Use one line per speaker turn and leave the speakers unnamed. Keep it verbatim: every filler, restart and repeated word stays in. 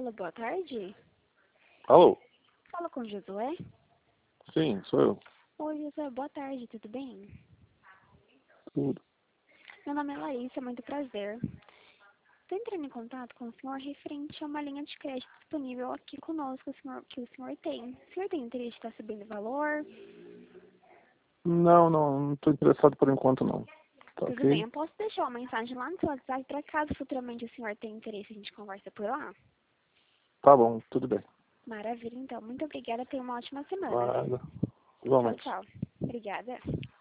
Alô, boa tarde.
Alô?
Fala com o Josué.
Sim, sou eu.
Oi, Josué, boa tarde, tudo bem?
Tudo.
Meu nome é Larissa, muito prazer. Estou entrando em contato com o senhor referente a uma linha de crédito disponível aqui conosco, o senhor, que o senhor tem. O senhor tem interesse de estar subindo o valor?
Não, não, não estou interessado por enquanto não. Tá
Tudo bem,
ok?
eu posso deixar uma mensagem lá no seu WhatsApp para caso futuramente o senhor tenha interesse, a gente conversa por lá?
Tá bom, tudo bem.
Maravilha, então. Muito obrigada, tenha uma ótima semana.
Nada.
Tchau,
Igualmente.
tchau. Obrigada.